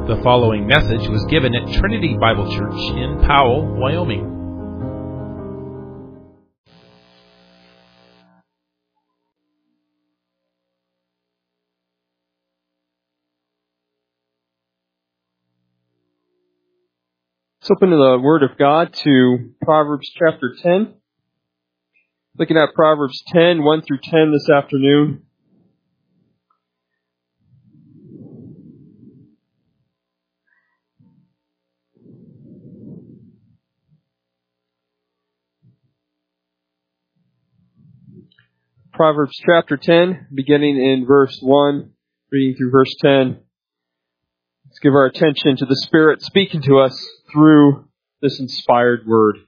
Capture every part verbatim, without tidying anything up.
The following message was given at Trinity Bible Church in Powell, Wyoming. Let's open to the Word of God to Proverbs chapter ten. Looking at Proverbs ten, one through ten this afternoon. Proverbs chapter ten, beginning in verse one, reading through verse ten. Let's give our attention to the Spirit speaking to us through this inspired word.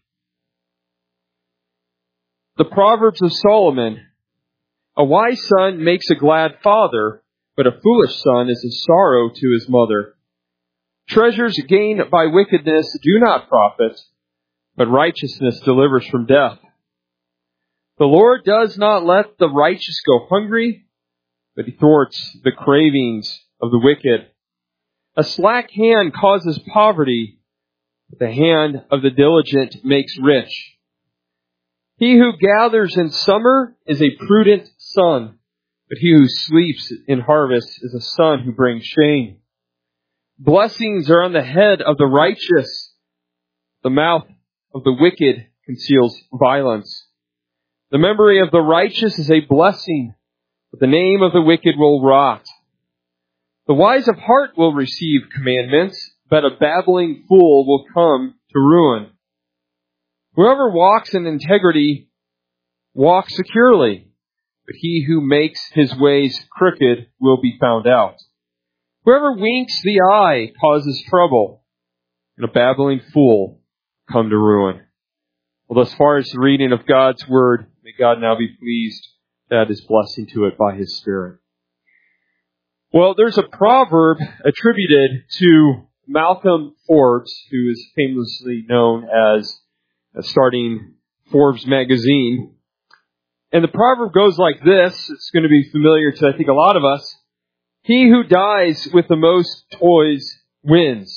The Proverbs of Solomon. A wise son makes a glad father, but a foolish son is a sorrow to his mother. Treasures gained by wickedness do not profit, but righteousness delivers from death. The Lord does not let the righteous go hungry, but He thwarts the cravings of the wicked. A slack hand causes poverty, but the hand of the diligent makes rich. He who gathers in summer is a prudent son, but he who sleeps in harvest is a son who brings shame. Blessings are on the head of the righteous. The mouth of the wicked conceals violence. The memory of the righteous is a blessing, but the name of the wicked will rot. The wise of heart will receive commandments, but a babbling fool will come to ruin. Whoever walks in integrity walks securely, but he who makes his ways crooked will be found out. Whoever winks the eye causes trouble, and a babbling fool come to ruin. Well, as far as the reading of God's Word, may God now be pleased to add His blessing to it by His Spirit. Well, there's a proverb attributed to Malcolm Forbes, who is famously known as starting Forbes magazine. And the proverb goes like this. It's going to be familiar to, I think, a lot of us. He who dies with the most toys wins.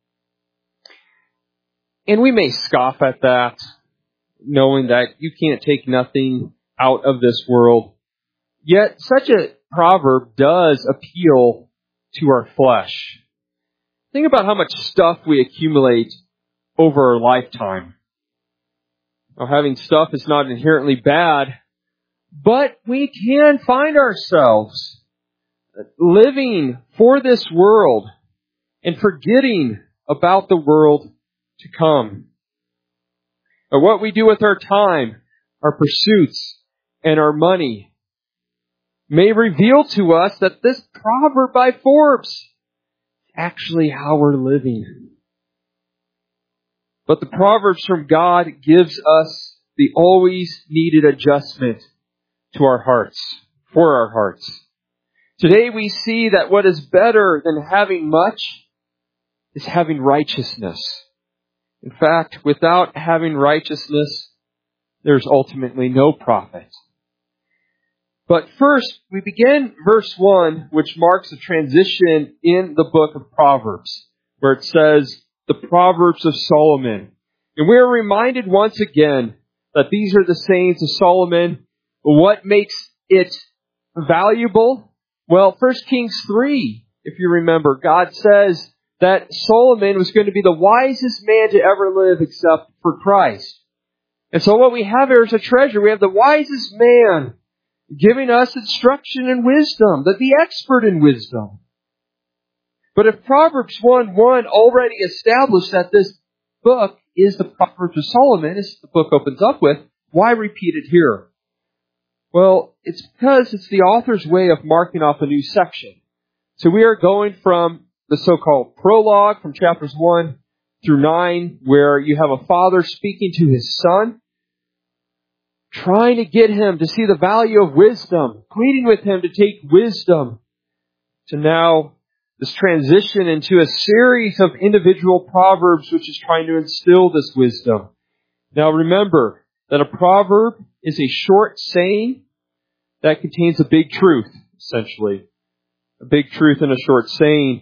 And we may scoff at that, knowing that you can't take nothing out of this world. Yet such a proverb does appeal to our flesh. Think about how much stuff we accumulate over our lifetime. Now, having stuff is not inherently bad, but we can find ourselves living for this world and forgetting about the world to come. Or what we do with our time, our pursuits, and our money may reveal to us that this proverb by Forbes is actually how we're living. But the Proverbs from God gives us the always needed adjustment to our hearts, for our hearts. Today we see that what is better than having much is having righteousness. In fact, without having righteousness, there's ultimately no profit. But first, we begin verse one, which marks a transition in the book of Proverbs, where it says, the Proverbs of Solomon. And we are reminded once again that these are the sayings of Solomon. What makes it valuable? Well, First Kings three, if you remember, God says that Solomon was going to be the wisest man to ever live except for Christ. And so what we have here is a treasure. We have the wisest man giving us instruction and wisdom, that the expert in wisdom. But if Proverbs one one already established that this book is the Proverbs of Solomon, as the book opens up with, why repeat it here? Well, it's because it's the author's way of marking off a new section. So we are going from the so-called prologue from chapters one through nine, where you have a father speaking to his son, trying to get him to see the value of wisdom, pleading with him to take wisdom, to now this transition into a series of individual proverbs which is trying to instill this wisdom. Now remember that a proverb is a short saying that contains a big truth, essentially. A big truth in a short saying.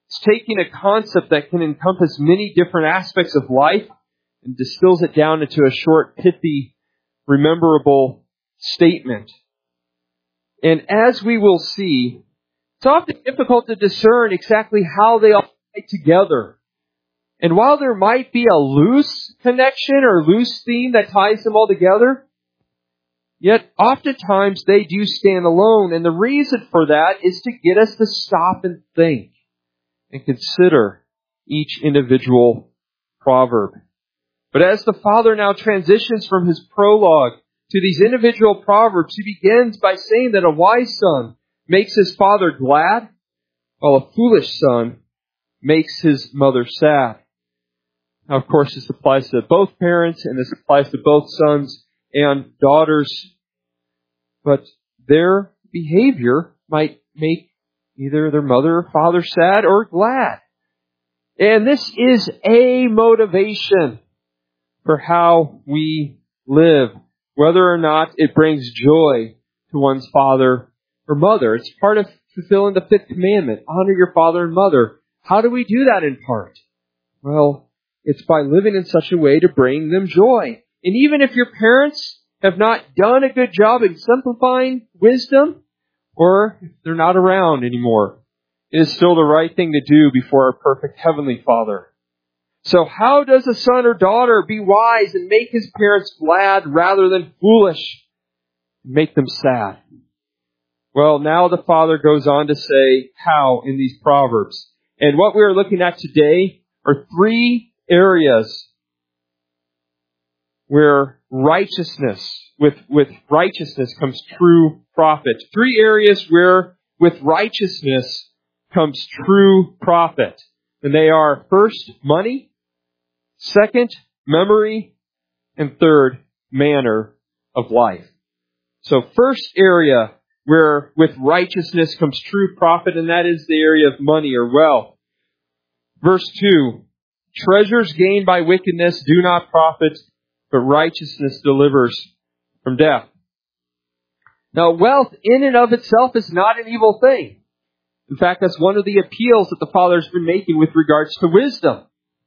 It's taking a concept that can encompass many different aspects of life and distills it down into a short, pithy, rememberable statement. And as we will see, it's often difficult to discern exactly how they all tie together. And while there might be a loose connection or loose theme that ties them all together, yet oftentimes they do stand alone. And the reason for that is to get us to stop and think and consider each individual proverb. But as the Father now transitions from his prologue to these individual proverbs, he begins by saying that a wise son makes his father glad, while a foolish son makes his mother sad. Now, of course, this applies to both parents, and this applies to both sons and daughters. But their behavior might make either their mother or father sad or glad. And this is a motivation for how we live, whether or not it brings joy to one's father or mother. It's part of fulfilling the fifth commandment. Honor your father and mother. How do we do that in part? Well, it's by living in such a way to bring them joy. And even if your parents have not done a good job exemplifying wisdom, or if they're not around anymore, it is still the right thing to do before our perfect Heavenly Father. So how does a son or daughter be wise and make his parents glad rather than foolish? Make them sad. Well, now the Father goes on to say how in these Proverbs. And what we are looking at today are three areas where righteousness, with, with righteousness comes true profit. Three areas where with righteousness comes true profit. And they are first, money, second, memory, and third, manner of life. So first area where with righteousness comes true profit, and that is the area of money or wealth. Verse two, treasures gained by wickedness do not profit, but righteousness delivers from death. Now, wealth in and of itself is not an evil thing. In fact, that's one of the appeals that the Father has been making with regards to wisdom.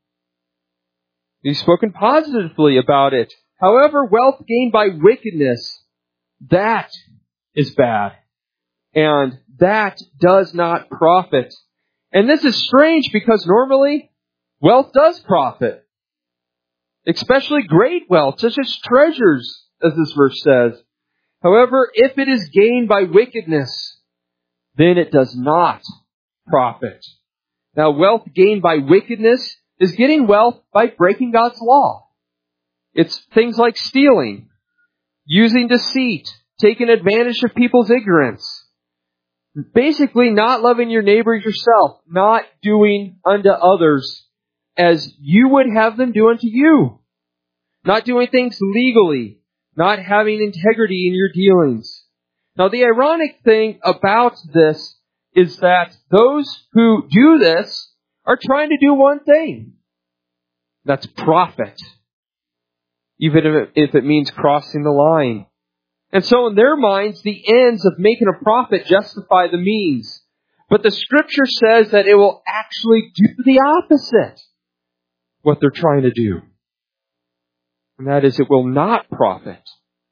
He's spoken positively about it. However, wealth gained by wickedness, that is bad. And that does not profit. And this is strange because normally wealth does profit. Especially great wealth, such as treasures, as this verse says. However, if it is gained by wickedness, then it does not profit. Now, wealth gained by wickedness is getting wealth by breaking God's law. It's things like stealing, using deceit, taking advantage of people's ignorance. Basically, not loving your neighbor as yourself, not doing unto others as you would have them do unto you. Not doing things legally, not having integrity in your dealings. Now, the ironic thing about this is that those who do this are trying to do one thing. That's profit. Even if it, if it means crossing the line. And so in their minds, the ends of making a profit justify the means. But the Scripture says that it will actually do the opposite. What they're trying to do. And that is, it will not profit.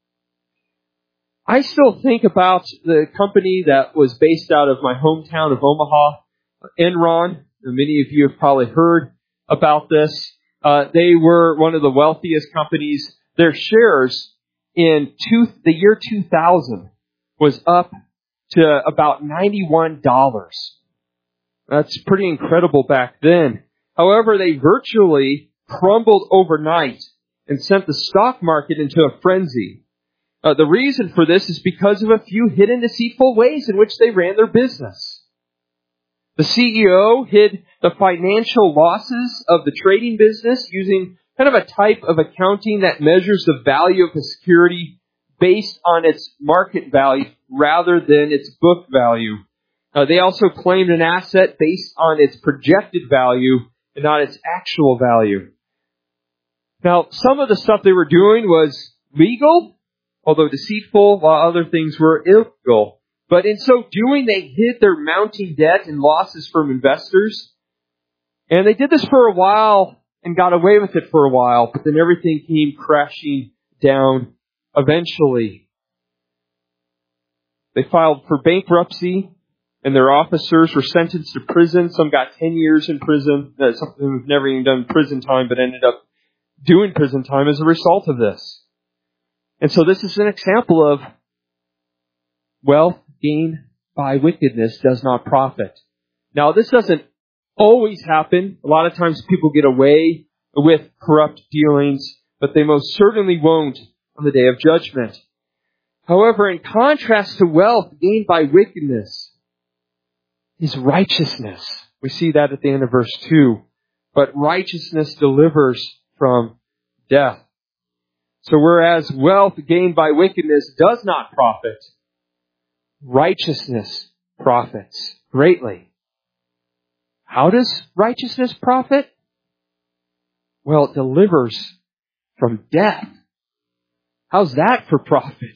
I still think about the company that was based out of my hometown of Omaha, Enron. Many of you have probably heard about this. Uh, they were one of the wealthiest companies. Their shares in two, the year two thousand was up to about ninety-one dollars. That's pretty incredible back then. However, they virtually crumbled overnight and sent the stock market into a frenzy. Uh, the reason for this is because of a few hidden deceitful ways in which they ran their business. The C E O hid the financial losses of the trading business using kind of a type of accounting that measures the value of a security based on its market value rather than its book value. Uh, they also claimed an asset based on its projected value and not its actual value. Now, some of the stuff they were doing was legal, although deceitful, while other things were illegal. But in so doing, they hid their mounting debt and losses from investors And they did this for a while and got away with it for a while, but then everything came crashing down eventually. They filed for bankruptcy, and their officers were sentenced to prison. Some got ten years in prison. Some of them have never even done prison time, but ended up doing prison time as a result of this. And so this is an example of wealth gained by wickedness does not profit. Now, this doesn't always happen. A lot of times people get away with corrupt dealings, but they most certainly won't on the day of judgment. However, in contrast to wealth gained by wickedness is righteousness. We see that at the end of verse two. But righteousness delivers from death. So whereas wealth gained by wickedness does not profit, righteousness profits greatly. How does righteousness profit? Well, it delivers from death. How's that for profit?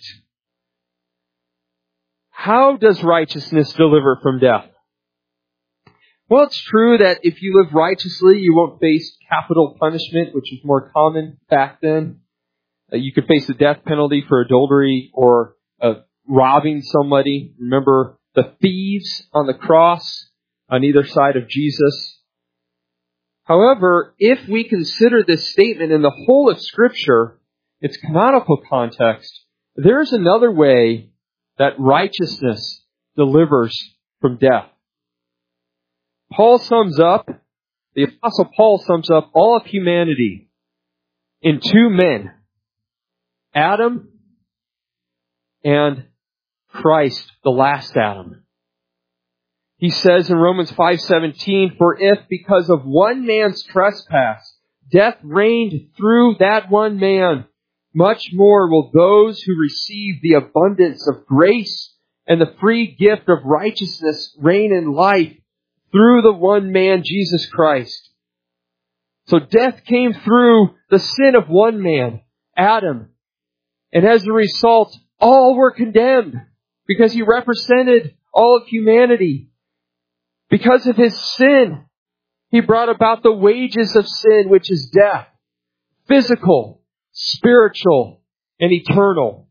How does righteousness deliver from death? Well, it's true that if you live righteously, you won't face capital punishment, which was more common back then. Uh, you could face the death penalty for adultery or uh, robbing somebody. Remember the thieves on the cross on either side of Jesus. However, if we consider this statement in the whole of Scripture, its canonical context, there is another way that righteousness delivers from death. Paul sums up, the Apostle Paul sums up all of humanity in two men, Adam and Christ, the last Adam. He says in Romans five seventeen, "For if because of one man's trespass, death reigned through that one man, much more will those who receive the abundance of grace and the free gift of righteousness reign in life through the one man, Jesus Christ." So death came through the sin of one man, Adam. And as a result, all were condemned because he represented all of humanity. Because of his sin, he brought about the wages of sin, which is death, physical, spiritual, and eternal.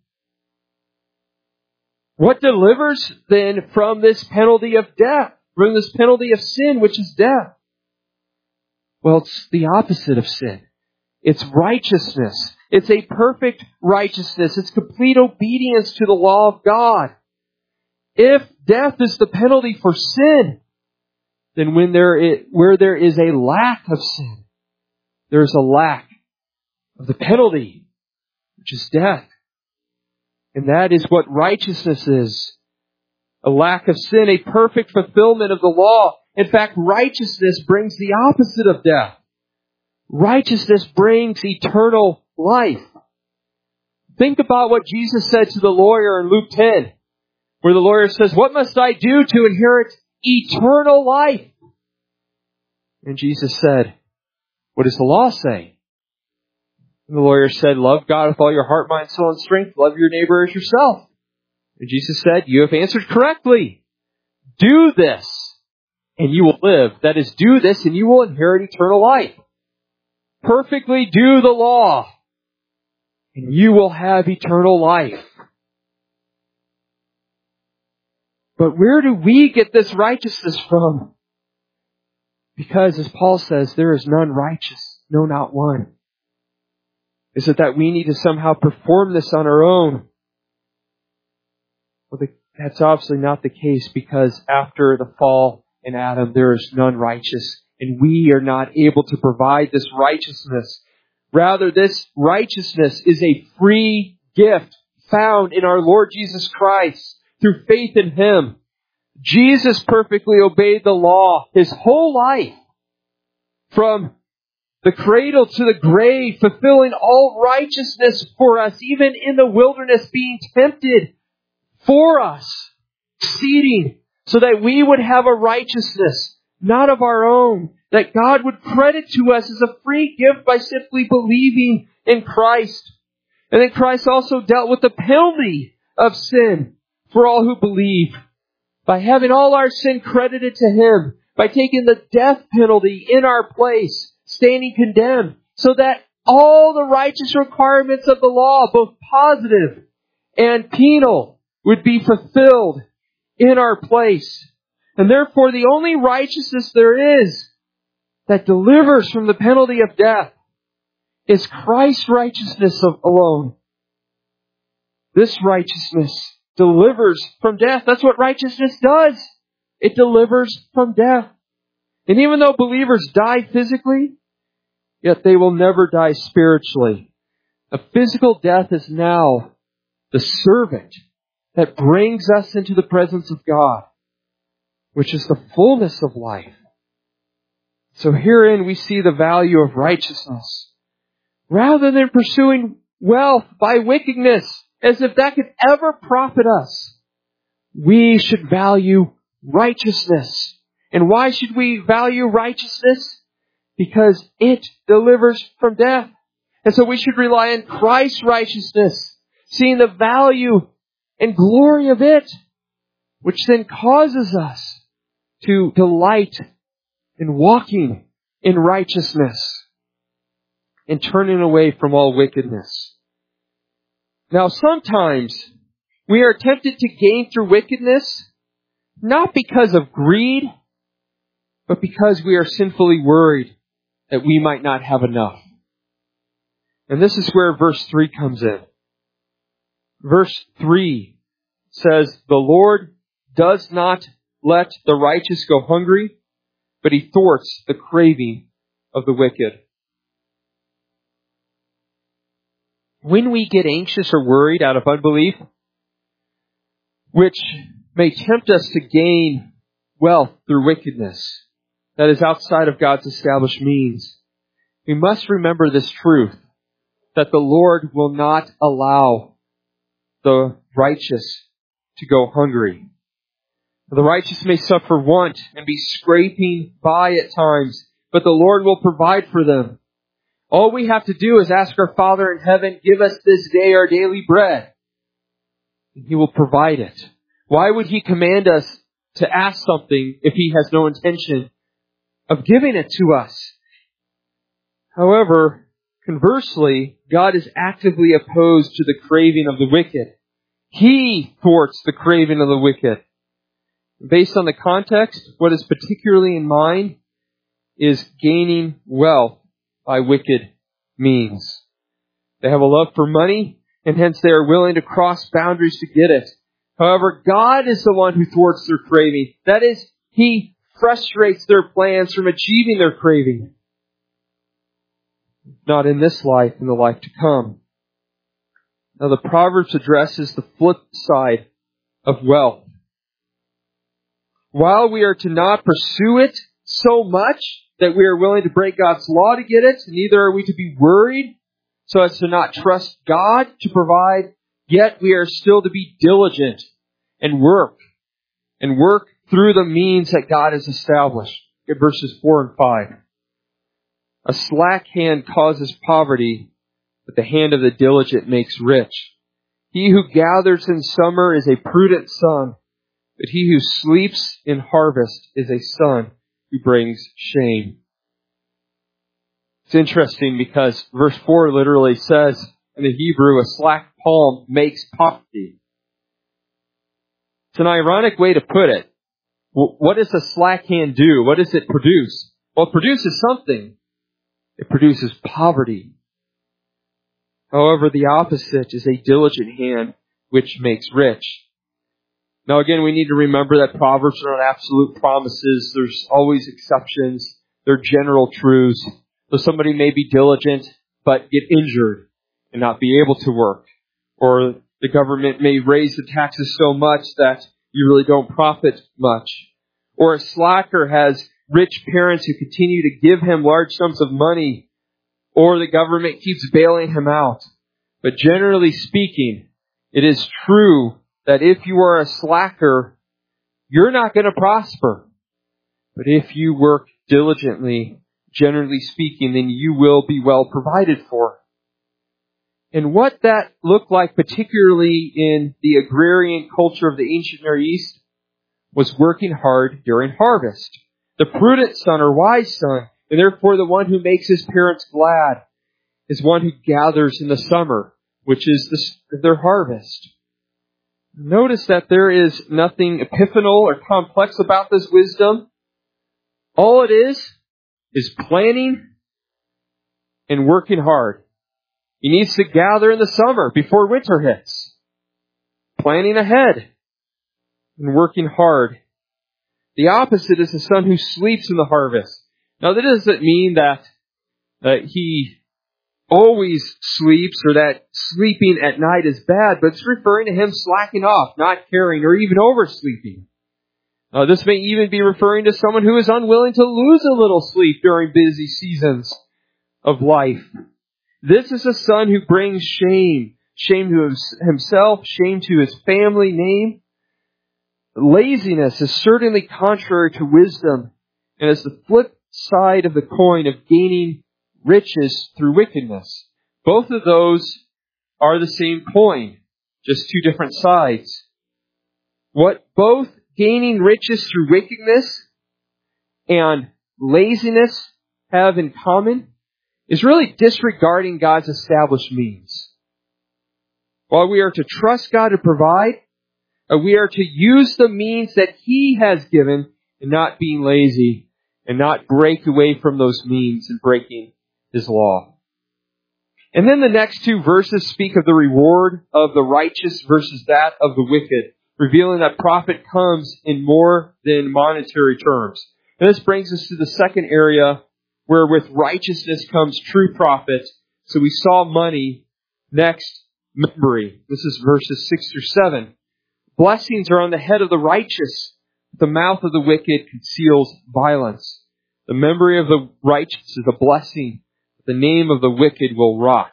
What delivers then from this penalty of death, from this penalty of sin, which is death? Well, it's the opposite of sin. It's righteousness. It's a perfect righteousness. It's complete obedience to the law of God. If death is the penalty for sin, then when there is, where there is a lack of sin, there is a lack of the penalty, which is death. And that is what righteousness is. A lack of sin, a perfect fulfillment of the law. In fact, righteousness brings the opposite of death. Righteousness brings eternal life. Think about what Jesus said to the lawyer in Luke ten, where the lawyer says, "What must I do to inherit eternal life?" And Jesus said, "What does the law say?" And the lawyer said, "Love God with all your heart, mind, soul, and strength. Love your neighbor as yourself." And Jesus said, "You have answered correctly. Do this, and you will live." That is, do this, and you will inherit eternal life. Perfectly do the law, and you will have eternal life. But where do we get this righteousness from? Because, as Paul says, there is none righteous, no, not one. Is it that we need to somehow perform this on our own? Well, the, that's obviously not the case, because after the fall in Adam, there is none righteous, and we are not able to provide this righteousness. Rather, this righteousness is a free gift found in our Lord Jesus Christ through faith in Him. Jesus perfectly obeyed the law His whole life, from the cradle to the grave, fulfilling all righteousness for us, even in the wilderness, being tempted for us, exceeding, so that we would have a righteousness not of our own, that God would credit to us as a free gift by simply believing in Christ. And then Christ also dealt with the penalty of sin for all who believe, by having all our sin credited to Him, by taking the death penalty in our place, standing condemned, so that all the righteous requirements of the law, both positive and penal, would be fulfilled in our place. And therefore, the only righteousness there is that delivers from the penalty of death is Christ's righteousness alone. This righteousness delivers from death. That's what righteousness does. It delivers from death. And even though believers die physically, yet they will never die spiritually. A physical death is now the servant that brings us into the presence of God, which is the fullness of life. So herein we see the value of righteousness. Rather than pursuing wealth by wickedness, as if that could ever profit us, we should value righteousness. And why should we value righteousness? Because it delivers from death. And so we should rely on Christ's righteousness, seeing the value and glory of it, which then causes us to delight in walking in righteousness and turning away from all wickedness. Now, sometimes we are tempted to gain through wickedness, not because of greed, but because we are sinfully worried that we might not have enough. And this is where verse three comes in. Verse three says, "The Lord does not let the righteous go hungry, but He thwarts the craving of the wicked." When we get anxious or worried out of unbelief, which may tempt us to gain wealth through wickedness that is outside of God's established means, we must remember this truth, that the Lord will not allow the righteous to go hungry. The righteous may suffer want and be scraping by at times, but the Lord will provide for them. All we have to do is ask our Father in heaven, "Give us this day our daily bread." And He will provide it. Why would He command us to ask something if He has no intention of giving it to us? However, conversely, God is actively opposed to the craving of the wicked. He thwarts the craving of the wicked. Based on the context, what is particularly in mind is gaining wealth by wicked means. They have a love for money, and hence they are willing to cross boundaries to get it. However, God is the one who thwarts their craving. That is, He frustrates their plans from achieving their craving. Not in this life, in the life to come. Now the Proverbs addresses the flip side of wealth. While we are to not pursue it so much that we are willing to break God's law to get it, neither are we to be worried so as to not trust God to provide, yet we are still to be diligent and work, and work through the means that God has established. Look at verses four and five. "A slack hand causes poverty, but the hand of the diligent makes rich. He who gathers in summer is a prudent son, but he who sleeps in harvest is a son who brings shame." It's interesting because verse four literally says in the Hebrew, a slack palm makes poverty. It's an ironic way to put it. What does a slack hand do? What does it produce? Well, it produces something. It produces poverty. However, the opposite is a diligent hand which makes rich. Now again, we need to remember that Proverbs are not absolute promises. There's always exceptions. They're general truths. So somebody may be diligent, but get injured and not be able to work. Or the government may raise the taxes so much that you really don't profit much. Or a slacker has rich parents who continue to give him large sums of money. Or the government keeps bailing him out. But generally speaking, it is true that if you are a slacker, you're not going to prosper. But if you work diligently, generally speaking, then you will be well provided for. And what that looked like, particularly in the agrarian culture of the ancient Near East, was working hard during harvest. The prudent son or wise son, and therefore the one who makes his parents glad, is one who gathers in the summer, which is the, their harvest. Notice that there is nothing epiphanal or complex about this wisdom. All it is, is planning and working hard. He needs to gather in the summer before winter hits. Planning ahead and working hard. The opposite is the son who sleeps in the harvest. Now that doesn't mean that, that he always sleeps or that sleeping at night is bad, but it's referring to him slacking off, not caring, or even oversleeping. Uh, this may even be referring to someone who is unwilling to lose a little sleep during busy seasons of life. This is a son who brings shame. Shame to himself, shame to his family name. Laziness is certainly contrary to wisdom and is the flip side of the coin of gaining riches through wickedness. Both of those are the same coin, just two different sides. What both gaining riches through wickedness and laziness have in common is really disregarding God's established means. While we are to trust God to provide, we are to use the means that He has given and not being lazy and not break away from those means and breaking His law. And then the next two verses speak of the reward of the righteous versus that of the wicked, revealing that profit comes in more than monetary terms. And this brings us to the second area where with righteousness comes true profit. So we saw money. Next, memory. This is verses six through seven. Blessings are on the head of the righteous. The mouth of the wicked conceals violence. The memory of the righteous is a blessing. The name of the wicked will rot.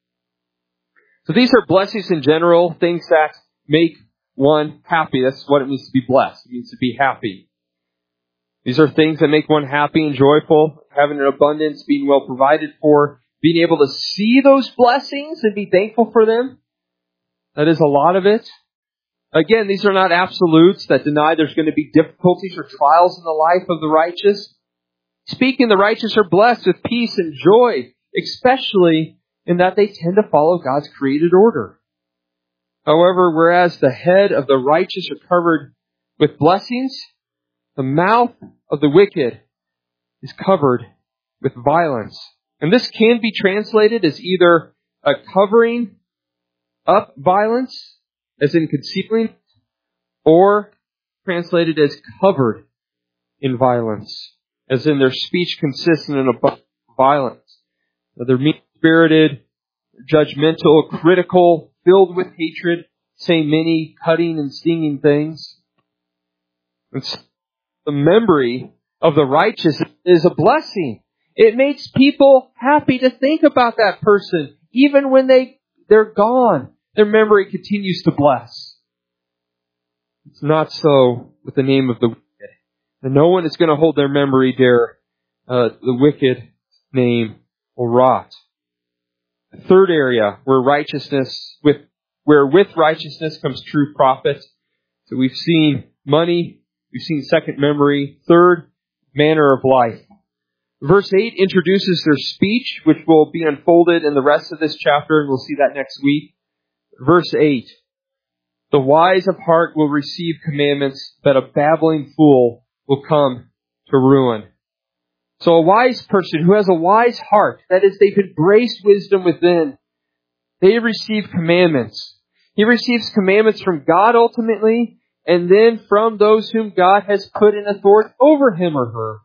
So these are blessings in general, things that make one happy. That's what it means to be blessed. It means to be happy. These are things that make one happy and joyful, having an abundance, being well provided for, being able to see those blessings and be thankful for them. That is a lot of it. Again, these are not absolutes that deny there's going to be difficulties or trials in the life of the righteous. Speaking, the righteous are blessed with peace and joy, especially in that they tend to follow God's created order. However, whereas the head of the righteous are covered with blessings, the mouth of the wicked is covered with violence. And this can be translated as either a covering up violence, as in concealing, or translated as covered in violence, as in their speech consists in an abundance of violence. They're mean-spirited, judgmental, critical, filled with hatred, say many cutting and stinging things. And the memory of the righteous is a blessing. It makes people happy to think about that person. Even when they, they're gone, their memory continues to bless. It's not so with the name of the wicked. And no one is going to hold their memory dear. Uh, the wicked name will rot. The third area where righteousness, with where with righteousness comes true profit. So we've seen money, we've seen second memory, third, manner of life. Verse eight introduces their speech, which will be unfolded in the rest of this chapter, and we'll see that next week. Verse eight, the wise of heart will receive commandments, but a babbling fool will come to ruin. So a wise person who has a wise heart, that is, they've embraced wisdom within, they receive commandments. He receives commandments from God ultimately, and then from those whom God has put in authority over him or her.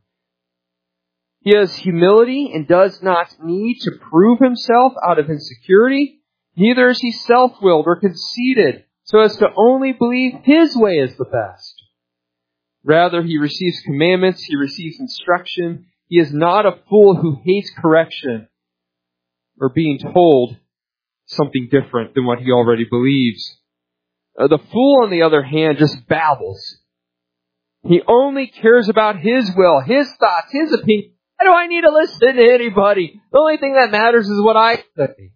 He has humility and does not need to prove himself out of insecurity. Neither is he self-willed or conceited, so as to only believe his way is the best. Rather, he receives commandments, he receives instruction. He is not a fool who hates correction or being told something different than what he already believes. Uh, the fool, on the other hand, just babbles. He only cares about his will, his thoughts, his opinion. Why do I need to listen to anybody? The only thing that matters is what I say.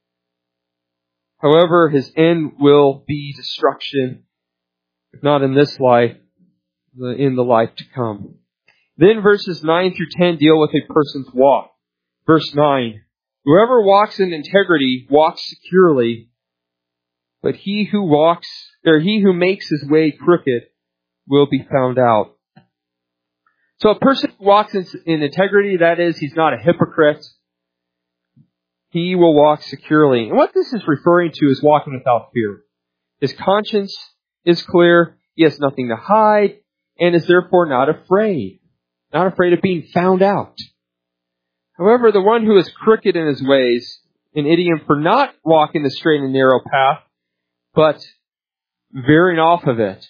However, his end will be destruction, if not in this life, in the life to come. Then verses nine through ten deal with a person's walk. Verse nine, whoever walks in integrity walks securely, but he who walks, or he who makes his way crooked will be found out. So a person who walks in, in integrity, that is, he's not a hypocrite. He will walk securely. And what this is referring to is walking without fear. His conscience is clear. He has nothing to hide and is therefore not afraid. Not afraid of being found out. However, the one who is crooked in his ways, an idiom for not walking the straight and narrow path, but veering off of it,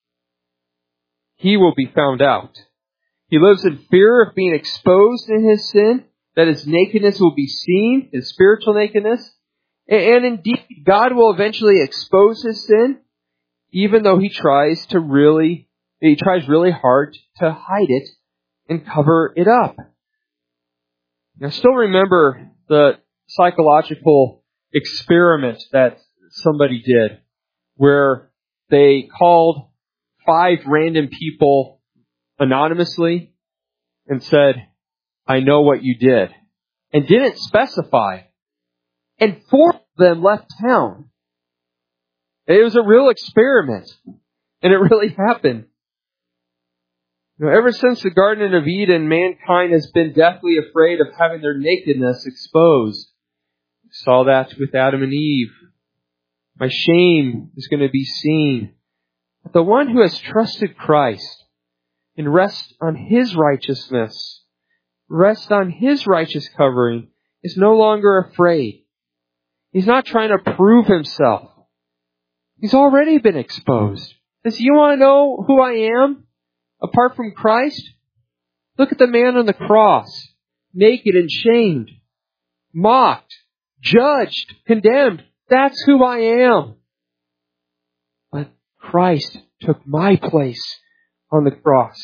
he will be found out. He lives in fear of being exposed in his sin, that his nakedness will be seen, his spiritual nakedness. And indeed, God will eventually expose his sin, even though he tries to really, he tries really hard to hide it and cover it up. I still remember the psychological experiment that somebody did, where they called five random people anonymously and said, I know what you did, and didn't specify. And four of them left town. It was a real experiment, and it really happened. You know, ever since the Garden of Eden, mankind has been deathly afraid of having their nakedness exposed. We saw that with Adam and Eve. My shame is going to be seen. But the one who has trusted Christ and rest on His righteousness, rest on His righteous covering, is no longer afraid. He's not trying to prove himself. He's already been exposed. Does you want to know who I am apart from Christ? Look at the man on the cross, naked and shamed, mocked, judged, condemned. That's who I am. But Christ took my place on the cross.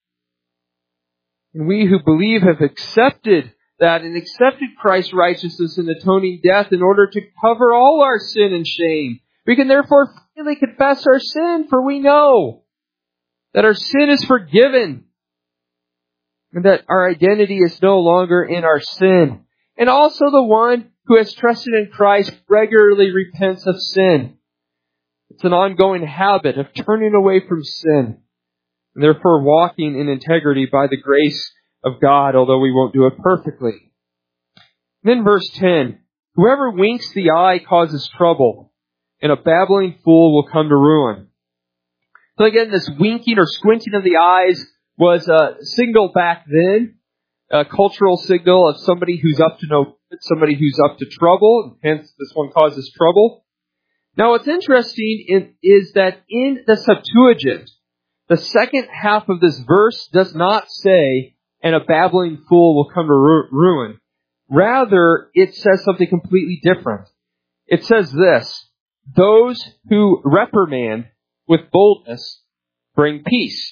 And we who believe have accepted that and accepted Christ's righteousness and atoning death in order to cover all our sin and shame. We can therefore freely confess our sin, for we know that our sin is forgiven and that our identity is no longer in our sin. And also the one who has trusted in Christ regularly repents of sin. It's an ongoing habit of turning away from sin and therefore walking in integrity by the grace of God, although we won't do it perfectly. Then verse ten, whoever winks the eye causes trouble, and a babbling fool will come to ruin. So again, this winking or squinting of the eyes was a signal back then, a cultural signal of somebody who's up to no good, somebody who's up to trouble, and hence this one causes trouble. Now what's interesting in, is that in the Septuagint, the second half of this verse does not say, and a babbling fool will come to ru- ruin. Rather, it says something completely different. It says this, those who reprimand with boldness bring peace.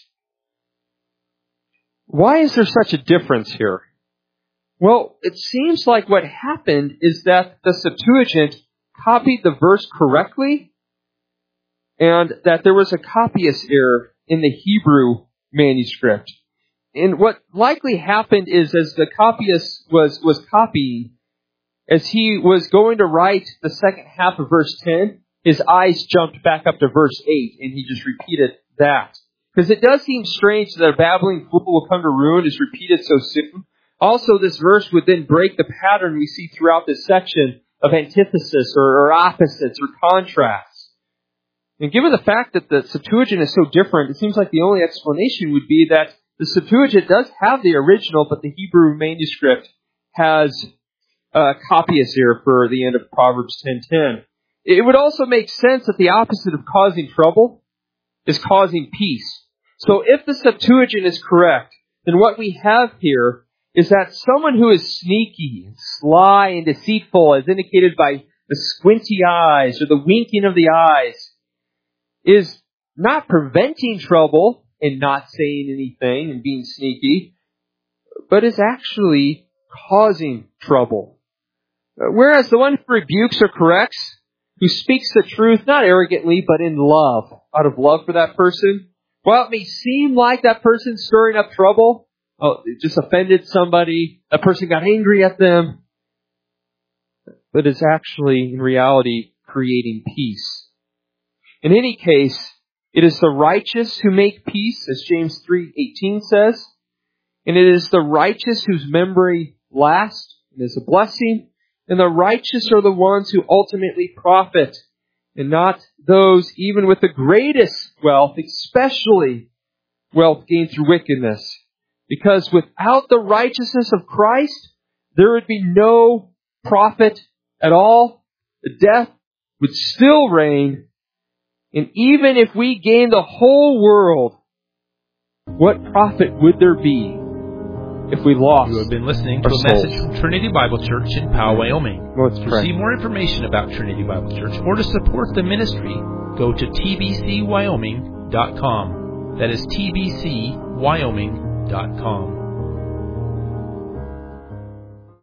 Why is there such a difference here? Well, it seems like what happened is that the Septuagint copied the verse correctly, and that there was a copyist error in the Hebrew manuscript. And what likely happened is as the copyist was, was copying, as he was going to write the second half of verse ten, his eyes jumped back up to verse eight, and he just repeated that. Because it does seem strange that a babbling fool will come to ruin is repeated so soon. Also, this verse would then break the pattern we see throughout this section of antithesis or, or opposites or contrasts. And given the fact that the Septuagint is so different, it seems like the only explanation would be that the Septuagint does have the original, but the Hebrew manuscript has a copyist here for the end of Proverbs ten ten. It would also make sense that the opposite of causing trouble is causing peace. So if the Septuagint is correct, then what we have here is that someone who is sneaky, sly, and deceitful, as indicated by the squinty eyes or the winking of the eyes, is not preventing trouble and not saying anything and being sneaky, but is actually causing trouble. Whereas the one who rebukes or corrects, who speaks the truth, not arrogantly, but in love, out of love for that person, while it may seem like that person's stirring up trouble, oh, it just offended somebody. That person got angry at them. But it's actually, in reality, creating peace. In any case, it is the righteous who make peace, as James three eighteen says. And it is the righteous whose memory lasts and is a blessing. And the righteous are the ones who ultimately profit, and not those even with the greatest wealth, especially wealth gained through wickedness. Because without the righteousness of Christ, there would be no profit at all. The death would still reign. And even if we gain the whole world, what profit would there be if we lost? You have been listening to our a souls? message from Trinity Bible Church in Powell, Wyoming. Let's To pray. see more information about Trinity Bible Church or to support the ministry, go to t b c wyoming dot com. That is t b c wyoming dot com.